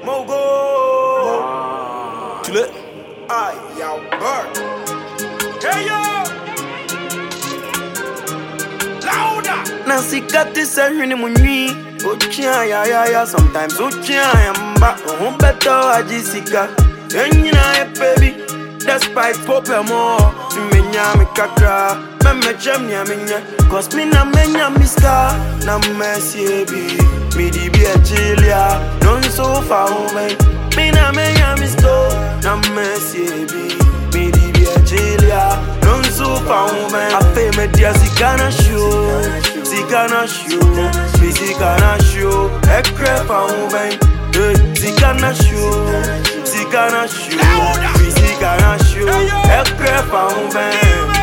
Mogo. Tu l'es? Aïe, y'a Bert. Hey yo! Louder! Nancy got this and money. Ochia ya sometimes Ochia yamba. Oh better Jessica. Yenina baby. Despite pope more. Menya me kakra. Me jam nya menya. Cause me na menya miska. Na mercy be. Me di be a chilia. Don't so far away. Me na menya misto. Na mercy be. Me di be a chilia. Don't so far away. I pay me dia zikana show. Zikana show. Zikana show. Ekre far away. Zikana show. Zikana show. Zikana show. Ekre far away.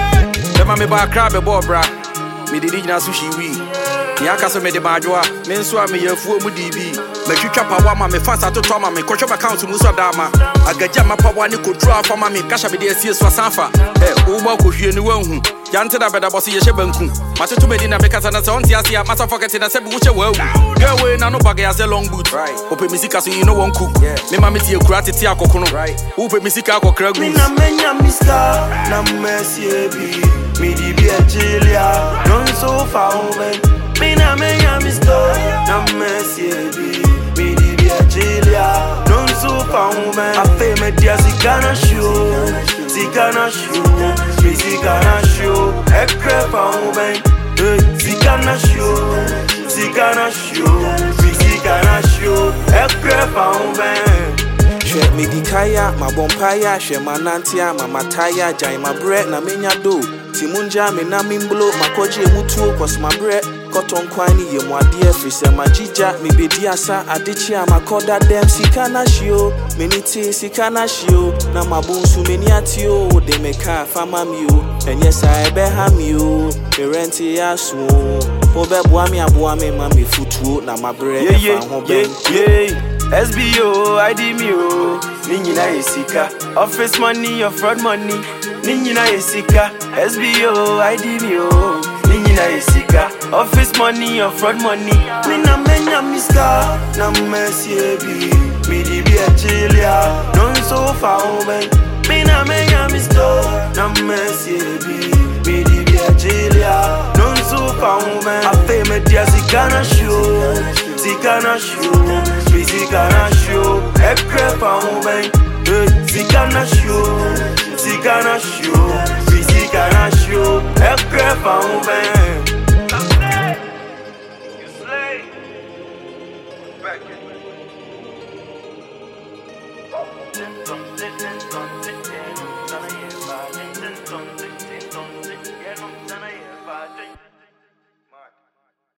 Me ba crab a bra. Me did na sushi we. Yaka so me de majwa. Me nso a me yafuo mu DB. Me twitwa pawa ma me fast to toma me kwotwa account mu so dama. Agaja ma pawa ni kodru afa ma me kasha be de asie so asanfa. Wo ba ko hwie ni wanhu. Yante da beda boss ye shebanku. Mateto me di na me kasa na se onti ase a masa forget na se bi wo che wawu. Girl we na no bag ya se long boot. Ope misika so you know one cook. Me ma me tie kura tete akokono. Wo pe misika akokra gu. Me na menya miska na mercy be. Me di be a chilia, don't so far away. Me na menya misto, na mercy be. Me di be a chilia, don't so far away. I pay me dia zikana show, zikana show, zikana show. Ekre far away, zikana show, zikana show, zikana show. Ekre far away. She me di kaya, ma bompaya, she manantia, ma mataya, jai ma bread na menya do. Timunja me na mimblo, ma koje mutuo, cause my bread, cotton kwani ye mwadie, frise ma jija, me bediasa, adichia, ma koda dem, sikana shio, meniti, sikana shio, na mabunsu meniatio, de me ka, fama miu, and yes I beham you, me renti yasu, pobe buami abuami, mami futu, na ma bread, yeah. SBO, ID Mio, Nina Isika, office money or fraud money, Nina Isika, SBO, ID Mio, Nina Isika, office money or fraud money, Mina Menya Miska, na mercy be, me di be a chilia, don't so far away, Mina Menya Misto, na mercy be, me di be a chilia, don't so far away, I pay me dia zikana show, zikana show. Zikana show, ekre far away. Zikana show, zikana show, zikana show, ekre far away. You slay, back in.